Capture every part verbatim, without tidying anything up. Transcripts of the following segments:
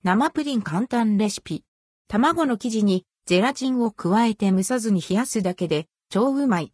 生プリン簡単レシピ。卵の生地にゼラチンを加えて蒸さずに冷やすだけで超うまい。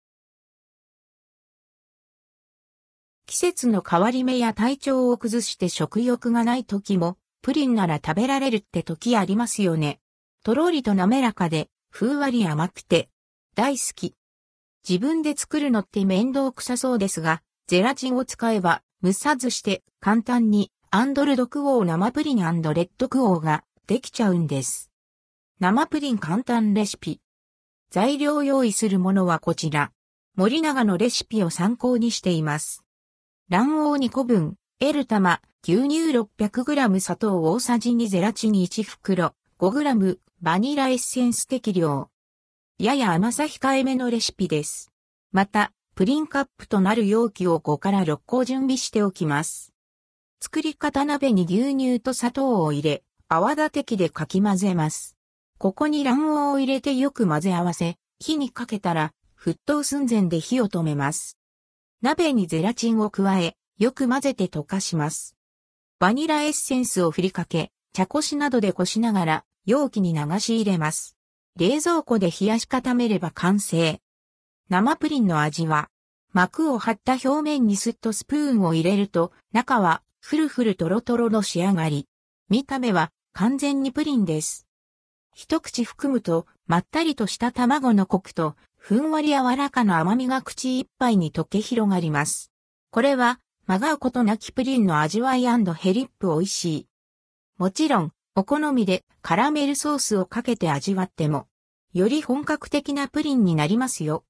季節の変わり目や体調を崩して食欲がない時も、プリンなら食べられるって時ありますよね。とろりと滑らかで、ふんわり甘くて、大好き。自分で作るのって面倒くさそうですが、ゼラチンを使えば、蒸さずして簡単にアンドルドクオー生プリン&レッドクオーができちゃうんです。生プリン簡単レシピ。材料用意するものはこちら。森永のレシピを参考にしています。卵黄にこぶん、L 玉、牛乳 ろっぴゃくグラム 砂糖大さじにゼラチンいち袋、ごグラム、バニラエッセンス適量。やや甘さ控えめのレシピです。また、プリンカップとなる容器をごからろっこ準備しておきます。作り方鍋に牛乳と砂糖を入れ、泡立て器でかき混ぜます。ここに卵黄を入れてよく混ぜ合わせ、火にかけたら、沸騰寸前で火を止めます。鍋にゼラチンを加え、よく混ぜて溶かします。バニラエッセンスを振りかけ、茶こしなどでこしながら、容器に流し入れます。冷蔵庫で冷やし固めれば完成。生プリンの味は、膜を張った表面にスッとスプーンを入れると、中はふるふるとろとろの仕上がり。見た目は完全にプリンです。一口含むと、まったりとした卵のコクと、ふんわり柔らかな甘みが口いっぱいに溶け広がります。これは、まがうことなきプリンの味わい&ヘリップ美味しい。もちろん、お好みでカラメルソースをかけて味わっても、より本格的なプリンになりますよ。